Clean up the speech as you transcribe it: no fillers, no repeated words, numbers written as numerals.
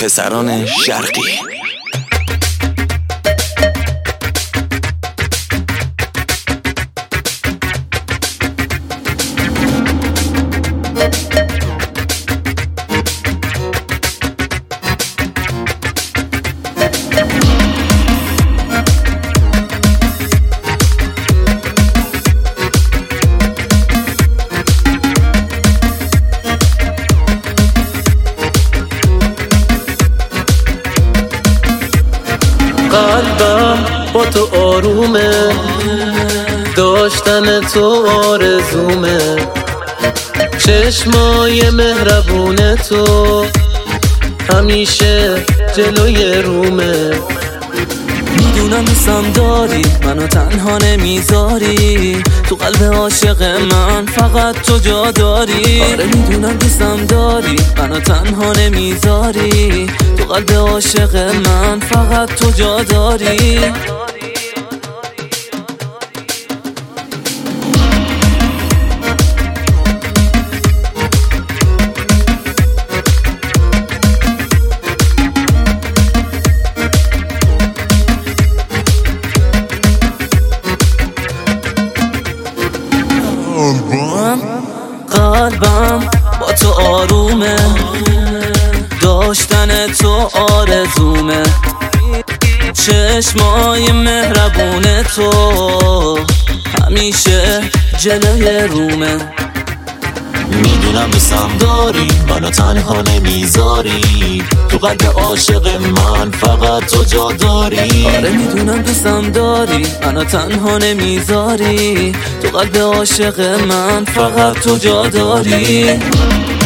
پسران شرقی. قلبم با تو آرومه، داشتن تو آرزومه، چشمای مهربون تو همیشه جلوی رومه. میدونم دوستم داری، منو تنها نمیذاری، تو قلب عاشق من فقط تو جا داری. آره میدونم دوستم داری، منو تنها نمیذاری، تو قلب عاشق من فقط تو جا داری. قلبم با تو آرومه، داشتن تو آرزومه، چشمای مهربون تو همیشه جلوی رومه. میدونم دوستم داری، منو تنها نمیذاری، تو قلب عاشق من فقط تو جا داری. آره میدونم دوستم داری، منو تنها نمیذاری، تو قلب عاشق من فقط تو جا داری.